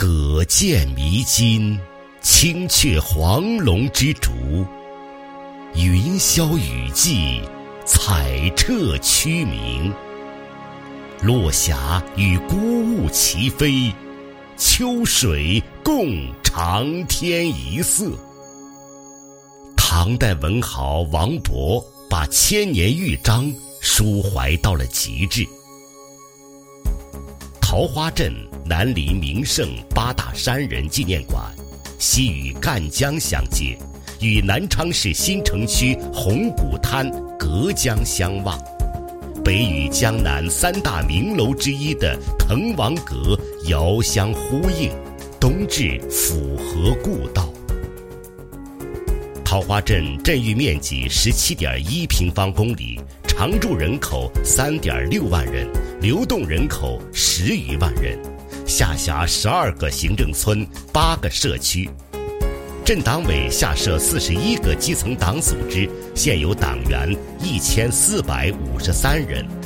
葛剑迷津，青雀黄龙之主。云霄雨霁，彩彻区明。落霞与孤鹜齐飞，秋水共长天一色。唐代文豪王勃把千年豫章抒怀到了极致。桃花镇南离名胜八大山人纪念馆，西与赣江相接，与南昌市新城区红谷滩隔江相望，北与江南三大名楼之一的滕王阁遥相呼应，东至府河故道。桃花镇镇域面积 17.1 平方公里，常住人口 3.6 万人，流动人口10余万人，下辖12个行政村8个社区。镇党委下设41个基层党组织，现有党员1453人。